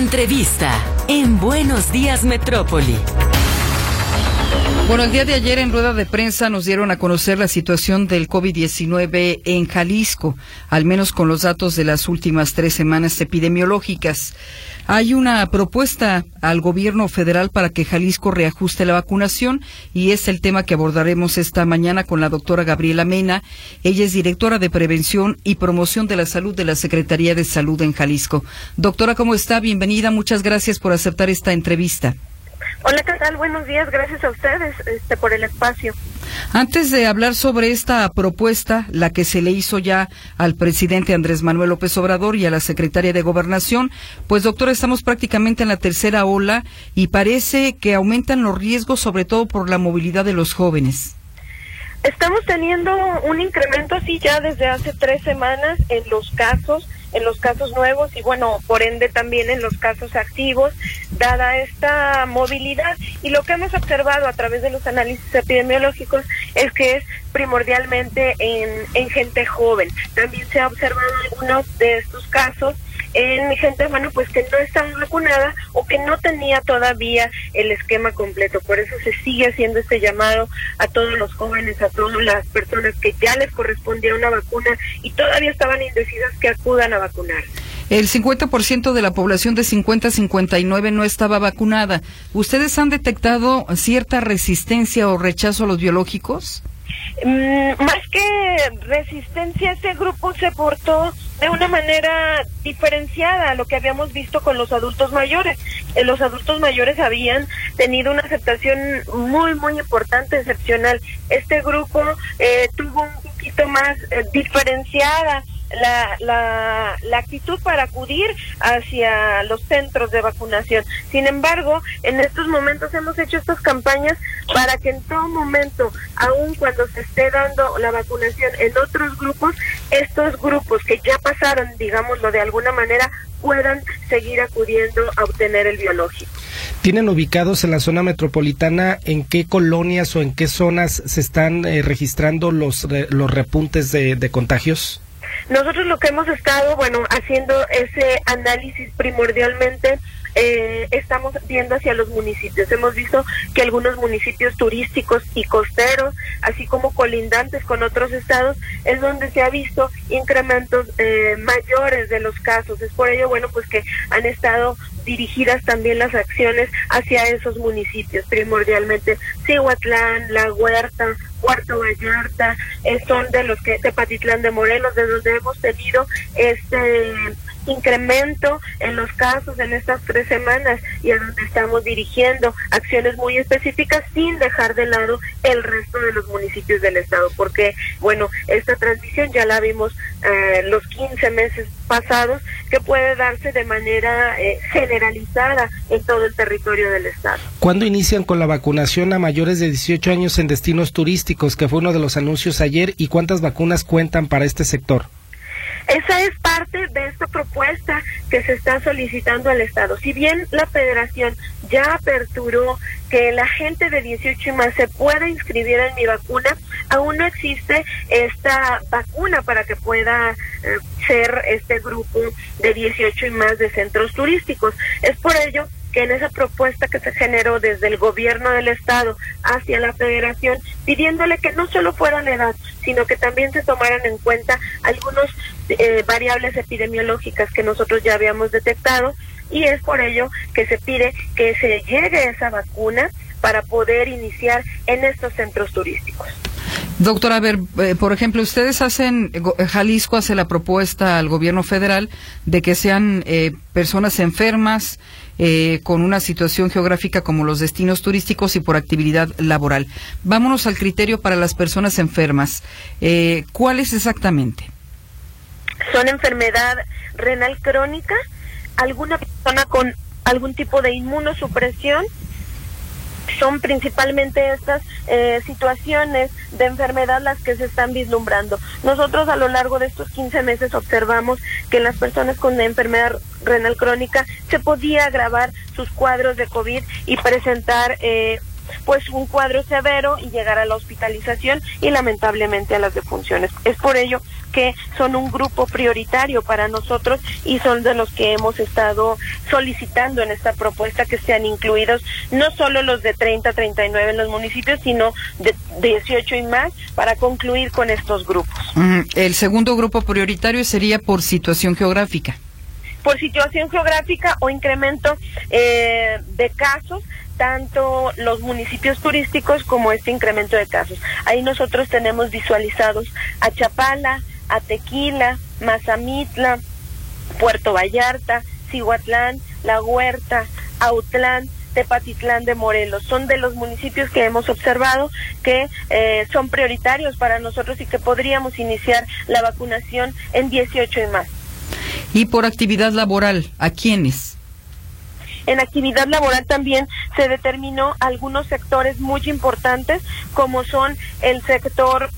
Entrevista en Buenos Días Metrópoli. Bueno, el día de ayer en rueda de prensa nos dieron a conocer la situación del COVID-19 en Jalisco, al menos con los datos de las últimas 3 semanas epidemiológicas. Hay una propuesta al gobierno federal para que Jalisco reajuste la vacunación y es el tema que abordaremos esta mañana con la doctora Gabriela Mena. Ella es directora de Prevención y Promoción de la Salud de la Secretaría de Salud en Jalisco. Doctora, ¿cómo está? Bienvenida. Muchas gracias por aceptar esta entrevista. Hola, ¿qué tal? Buenos días, gracias a ustedes por el espacio. Antes de hablar sobre esta propuesta, la que se le hizo ya al presidente Andrés Manuel López Obrador y a la secretaria de Gobernación, pues doctora, estamos prácticamente en la tercera ola y parece que aumentan los riesgos, sobre todo por la movilidad de los jóvenes. Estamos teniendo un incremento así ya desde hace 3 semanas en los casos nuevos y bueno, por ende también en los casos activos, dada esta movilidad. Y lo que hemos observado a través de los análisis epidemiológicos es que es primordialmente en gente joven. También se ha observado algunos de estos casos en gente, bueno, pues que no está vacunada o que no tenía todavía el esquema completo. Por eso se sigue haciendo este llamado a todos los jóvenes, a todas las personas que ya les correspondía una vacuna y todavía estaban indecidas, que acudan a vacunar. El 50% de la población de 50 a 59 no estaba vacunada. ¿Ustedes han detectado cierta resistencia o rechazo a los biológicos? Más que resistencia, este grupo se portó de una manera diferenciada a lo que habíamos visto con los adultos mayores. Los adultos mayores habían tenido una aceptación muy, muy importante, excepcional. Este grupo tuvo un poquito más diferenciada la actitud para acudir hacia los centros de vacunación. Sin embargo, en estos momentos hemos hecho estas campañas para que en todo momento, aun cuando se esté dando la vacunación en otros grupos, estos grupos que ya pasaron, digámoslo de alguna manera, puedan seguir acudiendo a obtener el biológico. ¿Tienen ubicados en la zona metropolitana en qué colonias o en qué zonas se están registrando los repuntes de contagios? Nosotros lo que hemos estado, haciendo ese análisis primordialmente, estamos viendo hacia los municipios. Hemos visto que algunos municipios turísticos y costeros, así como colindantes con otros estados, es donde se ha visto incrementos mayores de los casos. Es por ello, pues que han estado dirigidas también las acciones hacia esos municipios, primordialmente Cihuatlán, La Huerta, Puerto Vallarta, son de los que Tepatitlán de Morelos, de donde hemos tenido este incremento en los casos en estas 3 semanas y a donde estamos dirigiendo acciones muy específicas sin dejar de lado el resto de los municipios del estado, porque esta transmisión ya la vimos los 15 meses pasados, que puede darse de manera generalizada en todo el territorio del estado. ¿Cuándo inician con la vacunación a mayores de 18 años en destinos turísticos, que fue uno de los anuncios ayer, y cuántas vacunas cuentan para este sector? Esa es parte de esta propuesta que se está solicitando al Estado. Si bien la Federación ya aperturó que la gente de 18 y más se pueda inscribir en Mi Vacuna, aún no existe esta vacuna para que pueda ser este grupo de 18 y más de centros turísticos. Es por ello que en esa propuesta que se generó desde el gobierno del estado hacia la federación, pidiéndole que no solo fuera la edad, sino que también se tomaran en cuenta algunos variables epidemiológicas que nosotros ya habíamos detectado, y es por ello que se pide que se llegue esa vacuna para poder iniciar en estos centros turísticos. Doctora, a ver, por ejemplo, ustedes Jalisco hace la propuesta al gobierno federal de que sean personas enfermas, con una situación geográfica como los destinos turísticos y por actividad laboral. Vámonos al criterio para las personas enfermas. ¿Cuál es exactamente? Son enfermedad renal crónica, alguna persona con algún tipo de inmunosupresión. Son principalmente estas situaciones de enfermedad las que se están vislumbrando. Nosotros a lo largo de estos 15 meses observamos que en las personas con enfermedad renal crónica se podía agravar sus cuadros de COVID y presentar pues un cuadro severo y llegar a la hospitalización y lamentablemente a las defunciones. Es por ello que son un grupo prioritario para nosotros y son de los que hemos estado solicitando en esta propuesta que sean incluidos no solo los de 30 a 39 en los municipios, sino de 18 y más para concluir con estos grupos. El segundo grupo prioritario sería por situación geográfica. Por situación geográfica o incremento de casos, tanto los municipios turísticos como este incremento de casos. Ahí nosotros tenemos visualizados a Chapala, a Tequila, Mazamitla, Puerto Vallarta, Cihuatlán, La Huerta, Autlán, Tepatitlán de Morelos. Son de los municipios que hemos observado que son prioritarios para nosotros y que podríamos iniciar la vacunación en 18 y más. Y por actividad laboral, ¿a quiénes? En actividad laboral también se determinó algunos sectores muy importantes, como son el sector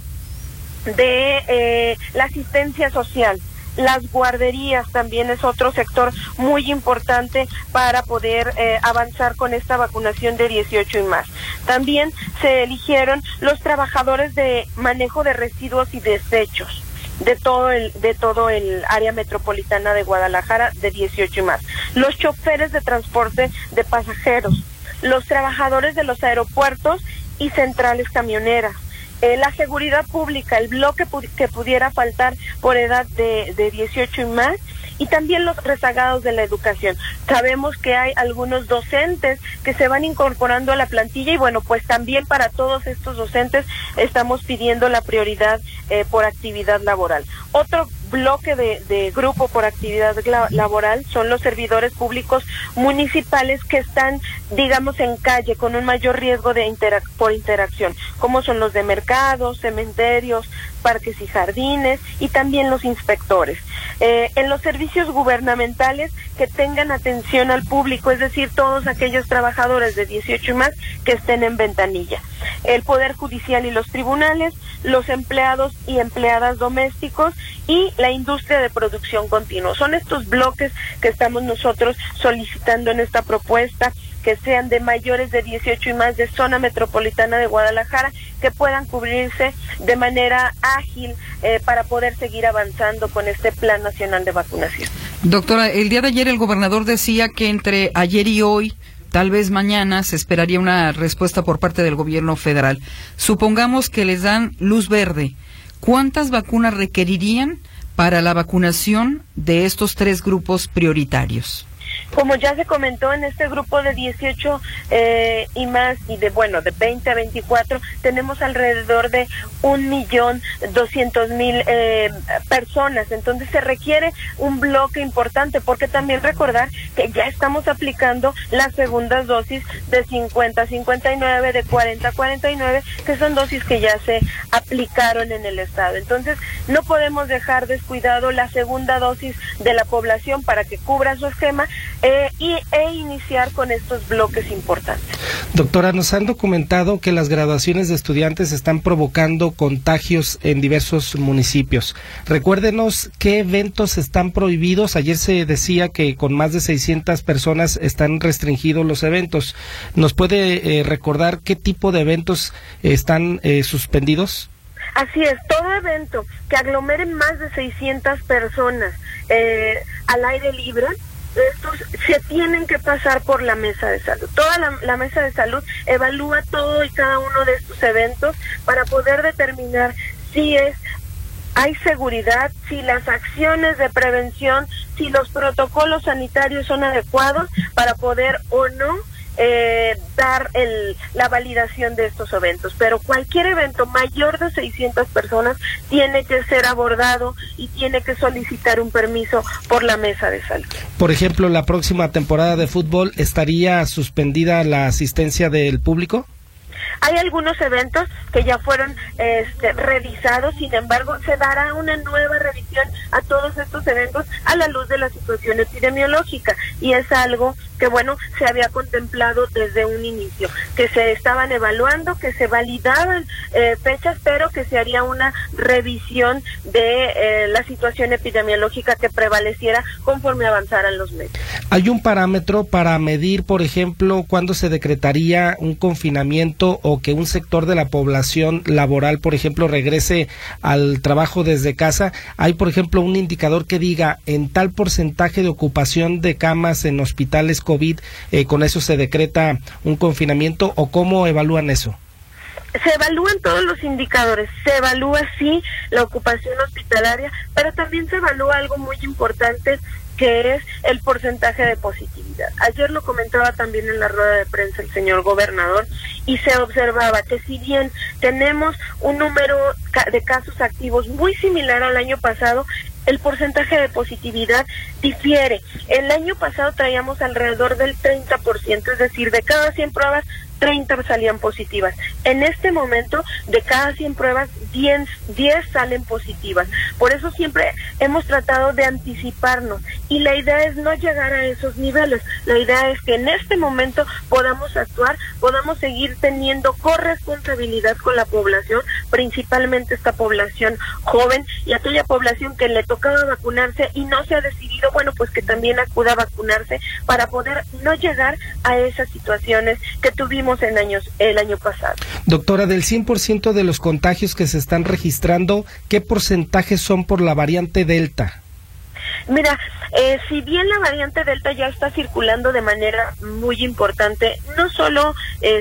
de la asistencia social. Las guarderías también es otro sector muy importante para poder avanzar con esta vacunación de 18 y más. También se eligieron los trabajadores de manejo de residuos y desechos de todo el área metropolitana de Guadalajara de 18 y más. Los choferes de transporte de pasajeros, los trabajadores de los aeropuertos y centrales camioneras. La seguridad pública, el bloque que pudiera faltar por edad de 18 y más, y también los rezagados de la educación. Sabemos que hay algunos docentes que se van incorporando a la plantilla y bueno, pues también para todos estos docentes estamos pidiendo la prioridad por actividad laboral. Otro bloque de grupo por actividad laboral son los servidores públicos municipales que están, digamos, en calle con un mayor riesgo de por interacción, como son los de mercados, cementerios, parques y jardines y también los inspectores. En los servicios gubernamentales que tengan atención al público, es decir, todos aquellos trabajadores de 18 y más que estén en ventanilla. El Poder Judicial y los tribunales, los empleados y empleadas domésticos y la industria de producción continua. Son estos bloques que estamos nosotros solicitando en esta propuesta, que sean de mayores de 18 y más de zona metropolitana de Guadalajara, que puedan cubrirse de manera ágil para poder seguir avanzando con este Plan Nacional de Vacunación. Doctora, el día de ayer el gobernador decía que entre ayer y hoy, tal vez mañana, se esperaría una respuesta por parte del gobierno federal. Supongamos que les dan luz verde. ¿Cuántas vacunas requerirían para la vacunación de estos tres grupos prioritarios? Como ya se comentó, en este grupo de 18 y más, y de 20 a 24, tenemos alrededor de 1.200.000 personas. Entonces se requiere un bloque importante, porque también recordar que ya estamos aplicando las segundas dosis de 50 a 59, de 40 a 49, que son dosis que ya se aplicaron en el estado. Entonces no podemos dejar descuidado la segunda dosis de la población para que cubra su esquema e iniciar con estos bloques importantes. Doctora, nos han documentado que las graduaciones de estudiantes están provocando contagios en diversos municipios. Recuérdenos qué eventos están prohibidos. Ayer se decía que con más de 600 personas están restringidos los eventos. ¿Nos puede recordar qué tipo de eventos están suspendidos? Así es, todo evento que aglomere más de 600 personas al aire libre, estos se tienen que pasar por la mesa de salud. Toda la mesa de salud evalúa todo y cada uno de estos eventos para poder determinar si hay seguridad, si las acciones de prevención, si los protocolos sanitarios son adecuados para poder o no dar la validación de estos eventos. Pero cualquier evento mayor de 600 personas tiene que ser abordado y tiene que solicitar un permiso por la mesa de salud. Por ejemplo, la próxima temporada de fútbol, ¿estaría suspendida la asistencia del público? Hay algunos eventos que ya fueron revisados, sin embargo, se dará una nueva revisión a todos estos eventos a la luz de la situación epidemiológica, y es algo que, se había contemplado desde un inicio, que se estaban evaluando, que se validaban fechas, pero que se haría una revisión de la situación epidemiológica que prevaleciera conforme avanzaran los meses. ¿Hay un parámetro para medir, por ejemplo, cuándo se decretaría un confinamiento o que un sector de la población laboral, por ejemplo, regrese al trabajo desde casa? ¿Hay, por ejemplo, un indicador que diga en tal porcentaje de ocupación de camas en hospitales COVID, con eso se decreta un confinamiento, o cómo evalúan eso? Se evalúan todos los indicadores, se evalúa sí la ocupación hospitalaria, pero también se evalúa algo muy importante, que es el porcentaje de positividad. Ayer lo comentaba también en la rueda de prensa el señor gobernador, y se observaba que si bien tenemos un número de casos activos muy similar al año pasado, el porcentaje de positividad difiere. El año pasado traíamos alrededor del 30%, es decir, de cada 100 pruebas, 30 salían positivas. En este momento, de cada 100 pruebas, 10 salen positivas. Por eso siempre hemos tratado de anticiparnos, y la idea es no llegar a esos niveles. La idea es que en este momento podamos actuar, podamos seguir teniendo corresponsabilidad con la población, principalmente esta población joven y aquella población que le tocaba vacunarse y no se ha decidido, bueno, pues que también acuda a vacunarse para poder no llegar a esas situaciones que tuvimos el año pasado. Doctora, del 100% de los contagios que se están registrando, ¿qué porcentajes son por la variante Delta? Mira, si bien la variante Delta ya está circulando de manera muy importante, no solo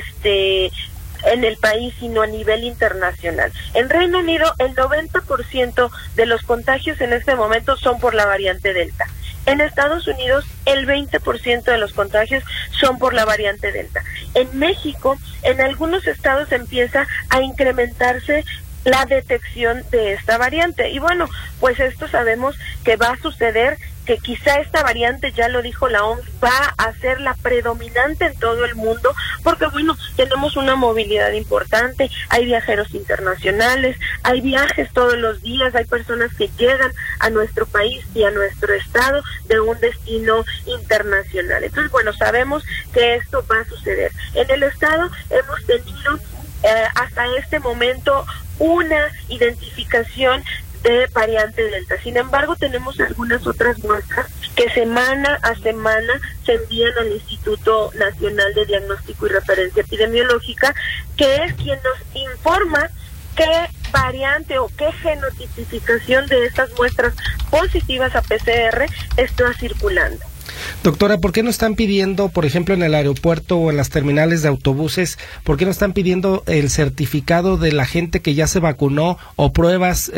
en el país, sino a nivel internacional. En Reino Unido, el 90% de los contagios en este momento son por la variante Delta. En Estados Unidos, el 20% de los contagios son por la variante Delta. En México, en algunos estados empieza a incrementarse la detección de esta variante. Y bueno, pues esto sabemos que va a suceder, que quizá esta variante, ya lo dijo la OMS, va a ser la predominante en todo el mundo, porque bueno, tenemos una movilidad importante, hay viajeros internacionales, hay viajes todos los días, hay personas que llegan a nuestro país y a nuestro estado de un destino internacional. Entonces, bueno, sabemos que esto va a suceder. En el estado hemos tenido hasta este momento una identificación de variante Delta. Sin embargo, tenemos algunas otras muestras que semana a semana se envían al Instituto Nacional de Diagnóstico y Referencia Epidemiológica, que es quien nos informa qué variante o qué genotipificación de estas muestras positivas a PCR está circulando. Doctora, ¿por qué no están pidiendo, por ejemplo, en el aeropuerto o en las terminales de autobuses, por qué no están pidiendo el certificado de la gente que ya se vacunó o pruebas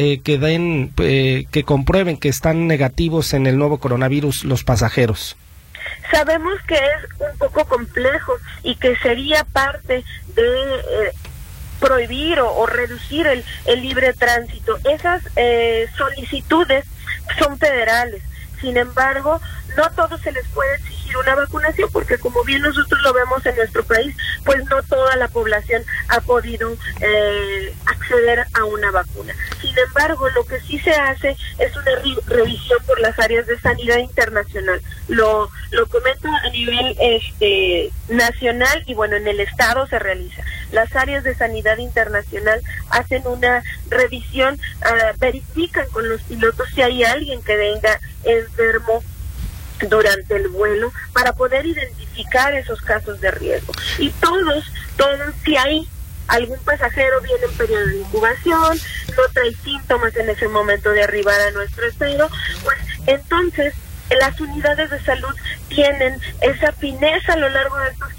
que comprueben que están negativos en el nuevo coronavirus los pasajeros? Sabemos que es un poco complejo y que sería parte de prohibir o reducir el libre tránsito. Esas solicitudes son federales. Sin embargo, no a todos se les puede exigir una vacunación, porque como bien nosotros lo vemos en nuestro país, pues no toda la población ha podido acceder a una vacuna. Sin embargo, lo que sí se hace es una revisión por las áreas de sanidad internacional. Lo comento a nivel nacional, y bueno, en el estado se realiza. Las áreas de sanidad internacional hacen una revisión, verifican con los pilotos si hay alguien que venga enfermo durante el vuelo para poder identificar esos casos de riesgo. Y todos, si hay algún pasajero viene en periodo de incubación, no trae síntomas en ese momento de arribar a nuestro estado, pues entonces las unidades de salud tienen esa fineza a lo largo de estos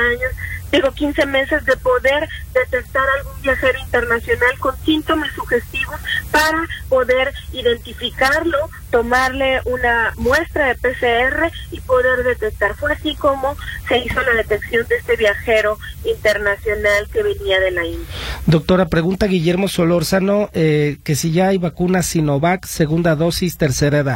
15 meses de poder detectar algún viajero internacional con síntomas sugestivos para poder identificarlo, tomarle una muestra de PCR y poder detectar. Fue así como se hizo la detección de este viajero internacional que venía de la India. Doctora, pregunta Guillermo Solórzano que si ya hay vacunas Sinovac, segunda dosis, tercera edad.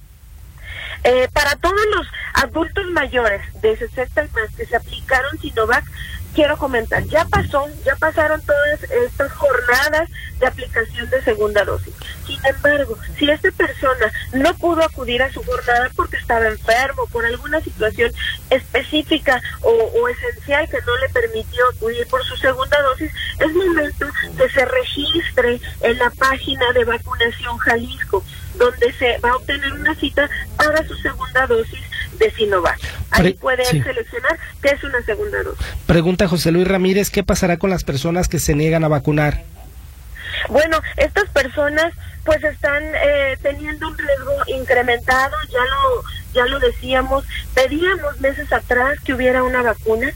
Para todos los adultos mayores de 60 y más que se aplicaron Sinovac, quiero comentar, ya pasaron todas estas jornadas de aplicación de segunda dosis. Sin embargo, si esta persona no pudo acudir a su jornada porque estaba enfermo, por alguna situación específica o esencial que no le permitió acudir por su segunda dosis, es momento que se registre en la página de Vacunación Jalisco, donde se va a obtener una cita para su segunda dosis de Sinovac. Ahí puede seleccionar qué es una segunda dosis. Pregunta José Luis Ramírez, ¿qué pasará con las personas que se niegan a vacunar? Bueno, estas personas pues están teniendo un riesgo incrementado, ya lo decíamos, pedíamos meses atrás que hubiera una vacuna,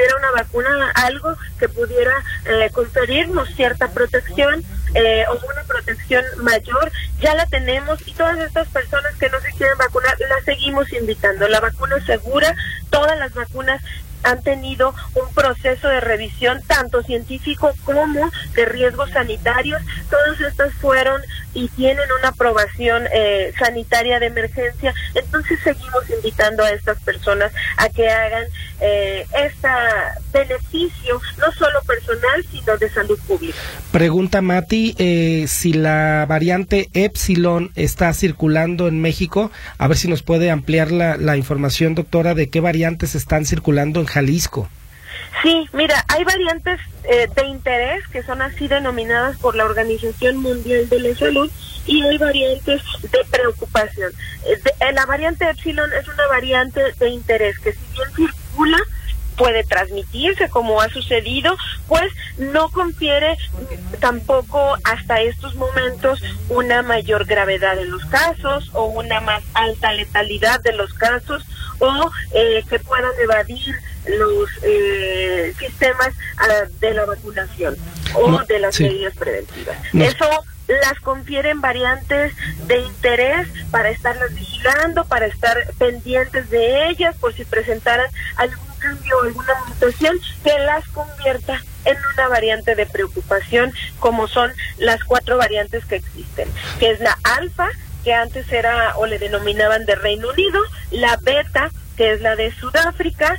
algo que pudiera conferirnos cierta protección o una protección mayor. Ya la tenemos, y todas estas personas que no se quieren vacunar las seguimos invitando. La vacuna es segura, todas las vacunas han tenido un proceso de revisión tanto científico como de riesgos sanitarios. Todas estas fueron y tienen una aprobación sanitaria de emergencia. Entonces seguimos invitando a estas personas a que hagan este beneficio, no solo personal, sino de salud pública. Pregunta Mati, si la variante Epsilon está circulando en México, a ver si nos puede ampliar la información, doctora, de qué variantes están circulando en Jalisco. Sí, mira, hay variantes de interés que son así denominadas por la Organización Mundial de la Salud, y hay variantes de preocupación. La variante Epsilon es una variante de interés que, si bien circula, puede transmitirse, como ha sucedido, pues no confiere tampoco hasta estos momentos una mayor gravedad de los casos o una más alta letalidad de los casos, o que puedan evadir los sistemas de la vacunación o de las medidas preventivas. Eso las confieren variantes de interés para estarlas vigilando, para estar pendientes de ellas por si presentaran algún cambio o alguna mutación que las convierta en una variante de preocupación, como son las 4 variantes que existen, que es la alfa, que antes era o le denominaban de Reino Unido, la beta, que es la de Sudáfrica,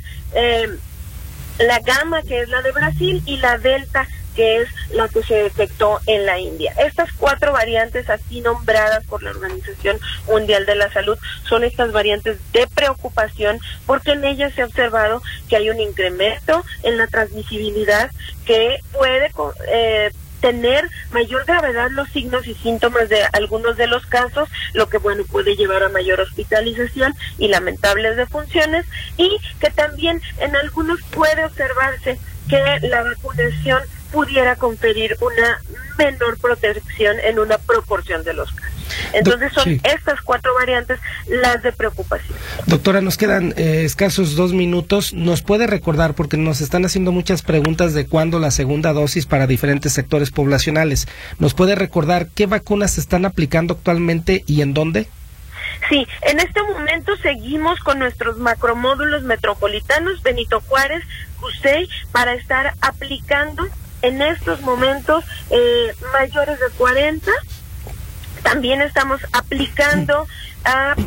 la gamma, que es la de Brasil, y la delta, que es la que se detectó en la India. Estas 4 variantes, así nombradas por la Organización Mundial de la Salud, son estas variantes de preocupación, porque en ellas se ha observado que hay un incremento en la transmisibilidad que puede tener mayor gravedad los signos y síntomas de algunos de los casos, lo que puede llevar a mayor hospitalización y lamentables defunciones, y que también en algunos puede observarse que la vacunación pudiera conferir una menor protección en una proporción de los casos. Entonces son estas 4 variantes las de preocupación. Doctora, nos quedan escasos 2 minutos. ¿Nos puede recordar, porque nos están haciendo muchas preguntas de cuándo la segunda dosis para diferentes sectores poblacionales? ¿Nos puede recordar qué vacunas se están aplicando actualmente y en dónde? Sí, en este momento seguimos con nuestros macromódulos metropolitanos Benito Juárez, CUSEI, para estar aplicando en estos momentos mayores de 40. También estamos aplicando a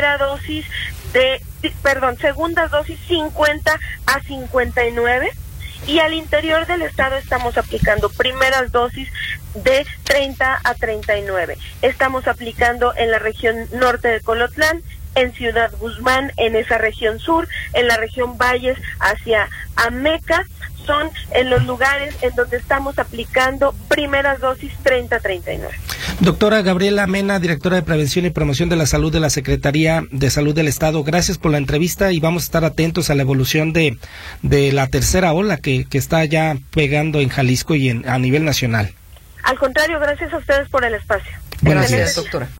segunda dosis 50 a 59. Y al interior del estado estamos aplicando primeras dosis de 30 a 39. Estamos aplicando en la región norte de Colotlán, en Ciudad Guzmán, en esa región sur, en la región Valles hacia Ameca. Son en los lugares en donde estamos aplicando primeras dosis 30-39. Doctora Gabriela Mena, directora de Prevención y Promoción de la Salud de la Secretaría de Salud del Estado, gracias por la entrevista, y vamos a estar atentos a la evolución de la tercera ola que está ya pegando en Jalisco y a nivel nacional. Al contrario, gracias a ustedes por el espacio. Gracias, doctora.